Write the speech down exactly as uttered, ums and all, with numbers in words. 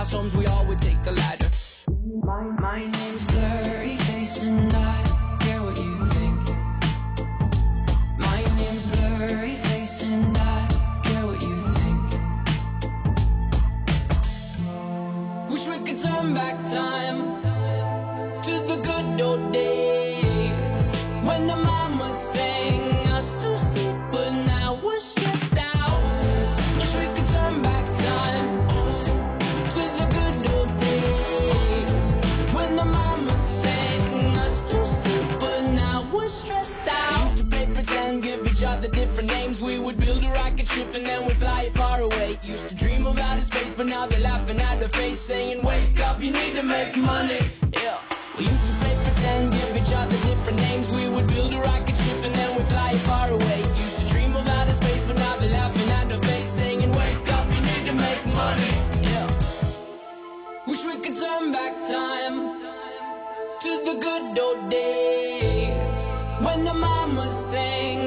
homes, we all would take the ladder. My, my name's Blurry Face and I care what you think. My name's Blurry Face and I care what you think. Wish we could turn back time to the good old days when the mama sang us to sleep, but now we're stressed out. Wish we could turn back time to the good old days when the mama sang us to sleep, but now we're stressed out. We used to play pretend, give each other different names. We would build a rocket ship and then we'd fly it far away. Used to dream of outer space, but now they're laughing at our face, saying wake up, you need to make money. Yeah. We used to play pretend, give each other different names. We would build a rocket ship and then we'd fly it far away. Used to dream of outer space, but now they're laughing at our face, saying wake up, you need to make money. Yeah. Wish we could turn back time to the good old days when the mama sang